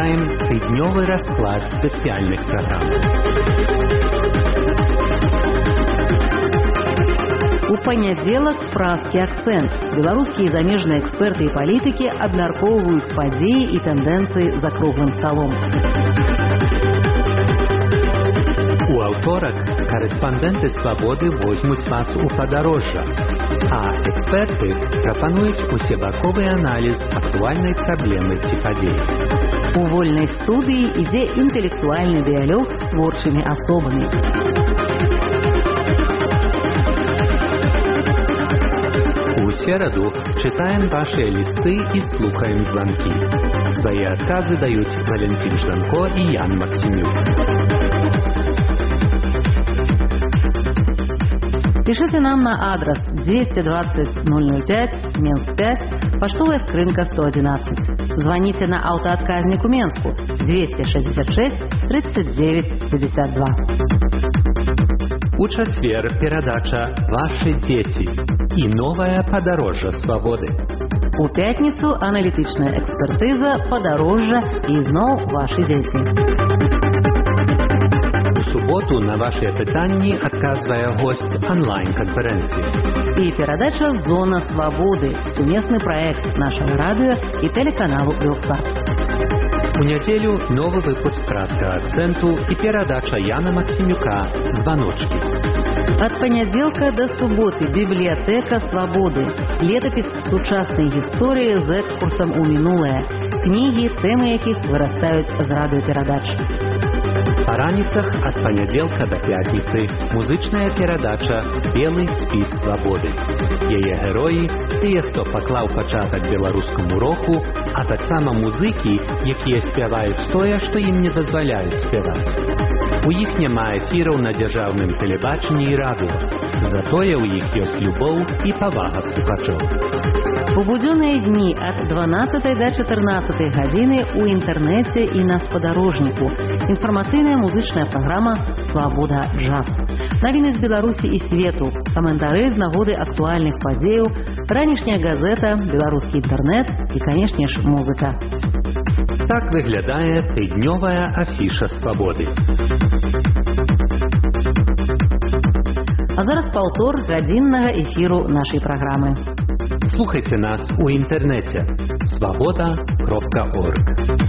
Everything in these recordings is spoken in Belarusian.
читаем тыднёвый расклад специальных программ. У панядзелак празкі акцэнт. Беларускія і замежныя эксперты і палітыкі абмяркоўваюць падзеі і тэндэнцыі за круглым сталом. У аўторак корэспандэнты «Свабоды» возьмуць вас у падарожжа, а эксперты прапануюць усебаковы аналіз актуальнай праблемы ці падзеі. У вольнай студыі ідзе інтэлектуальны дыялог з творчымі асобамі. У сераду читаем ваши листы и слухаем звонки. Свои отказы дают Валентин Жданко и Ян Максимюк. Пишите нам на адрес 220 005, Минск 5, поштовая скрынка 111. Звоните на автоотказник у Менску 266 39 52. У четвер передача «Ваши дети» и новое подорожжа свободы. У пятницу аналитичная экспертиза «Подорожжа» и снова «Ваши дети». У суботу на ваши пытанні отказывая гость онлайн-конференции. И передача «Зона свободы» – совместный проект нашего радио и телеканалу «Белстар». У неделю новый выпуск «Праздника акценту» и передача Яна Максимюка «Звоночки». От понеделька до субботы библиотека свободы. Летопись сучасной истории с экскурсом у минулое. Книги, темы яких вырастают з радиопередач. По раніцах от понеделька до пятницы музычная передача «Белый спіс свободы». Яе герои – тыя, хто паклаў пачатак беларускаму року, а таксама музыкі, якія спяваюць тое, што ім не дазваляюць спяваць. У іх няма эфіраў на дзяржаўным тэлебачанні і радыё. Затое ў іх ёсць любоў і павага слухачоў. У буденные дни от 12 до 14 годины у интернете и на сподорожнику. Информационная музычная программа «Свобода джаз». Новины из Беларуси и свету, комментары з нагоды актуальных подеев, ранішняя газета, белорусский интернет и, конечно ж, музыка. Так выглядае тыднёвая афіша «Свободы». А зараз паўтор гадзіннага эфиру нашей программы. Слухайте нас у интернете svoboda.org.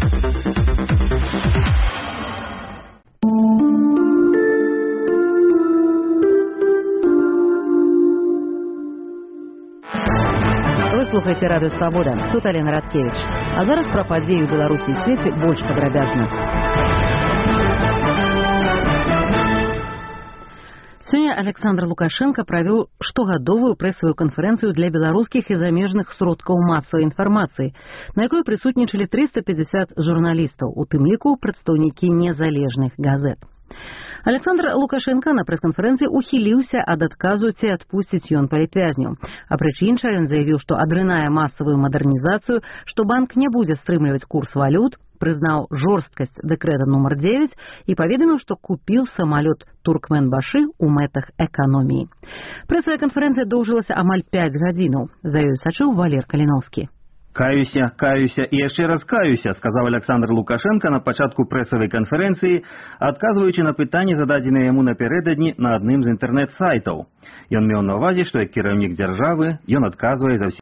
Вы слухаете радио «Свобода». Тут Алена Радкевич. А зараз про падзеі ў Беларусі і свеце больш падрабязна. Сегодня Александр Лукашенко провел штогадовую прессовую конференцию для белорусских и замежных сродкаў массовой информации, на якой присутнічали 350 журналистов, у тым ліку прадстаўнікі незалежных газет. Александр Лукашенко на пресс-конференции ухіліўся ад адказу ці адпусціць ён палітвязню. А прычынча ён заявіў, што адрынае массовую модернизацию, что банк не будзе стрымліваць курс валют, признал жорсткасць дэкрэта нумар 9 и паведаміў, што купіў самалёт Туркменбашы ў мэтах эканоміі. Прэсавая канферэнцыя доўжылася амаль 5 гадзінаў. За ёй сачыў Валер Каліновскі. Каюся и яшчэ раз каюся, сказал Александр Лукашенко на пачатку прэсавай канферэнцыі, адказваючы на пытанні, зададзеныя яму напярэдадні на адным з інтэрнэт-сайтаў. Ён меў на ўвазе, што як кіраўнік дзяржавы, ён адказвае за